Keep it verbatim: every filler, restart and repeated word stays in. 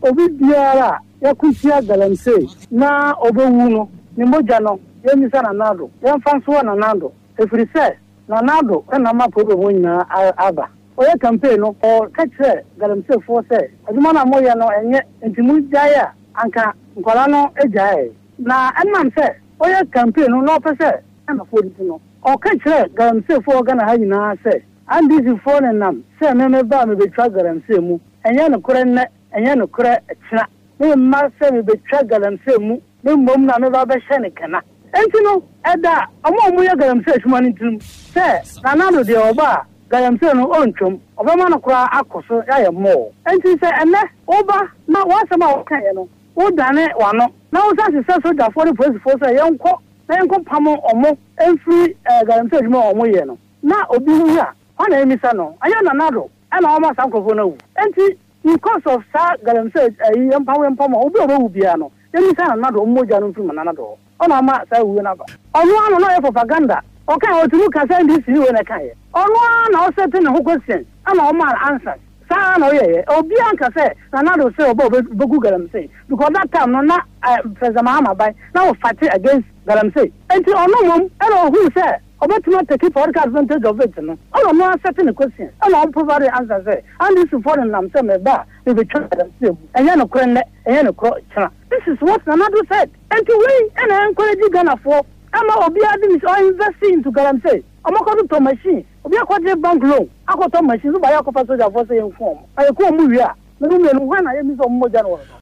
obi biara yakutia galamsey na obewu no ni moja no yemisa na nado yemfanso na nado efiri se na nado na ma problem wonyina aba oye campaign no o kache galamsey fo se aduma na moye no enye ntimu jaya anka nkwala no ejae na enam se oye campaign no no pese na fo di no o kache galamsey fo ga na ha nyina se and this for nam se me me ba me betwa galamsey mu enye no kore ne enye no kore kira me ma se me betwa galamsey mu me mom na me ba be hye ne kana enti no eda omo mu ye galamsey huma ne ntim se na na do de oba galamsey no ontwom oba ma no kora akoso ya ye mo enti se ene oba na wasema o kan ye no o dane wano na o sa se so da for the police force yenko na yenko pamo omo enfri galamsey huma omo ye no na obi hu a ona emisa no anya na nado ana o ma sankofo na wu enti because of sa galamsey eh empawe empama obi obo bia no emisa na nado moja no mfiri na nado ona ma sa wu na ba onu ano no ye propaganda o kan o tunu ka sa ndi si we na kan ye onu na o set na ho question ana o ma answer sa na o ye obi anka say na nado say obo bogu galamsey because that time no na president Mahama bai na o fight against galamsey enti onu mom ana who say Obatuma take for advantage of it, no. All no answering the question. All on provide the answer say. And this is for them say me ba. We be try them say. And you no krenne, and you no kro chana. This is what Nanado said. And to we and I encourage Ghana for. Ama obi adi is all investing into galamsey. Ama ko to machine. Obi akwaje bank loan. Akoto machine so ba yakofa soldier for say inform. Ayi ko mu wi a. Me no me no hwana ye mi so mo ja no.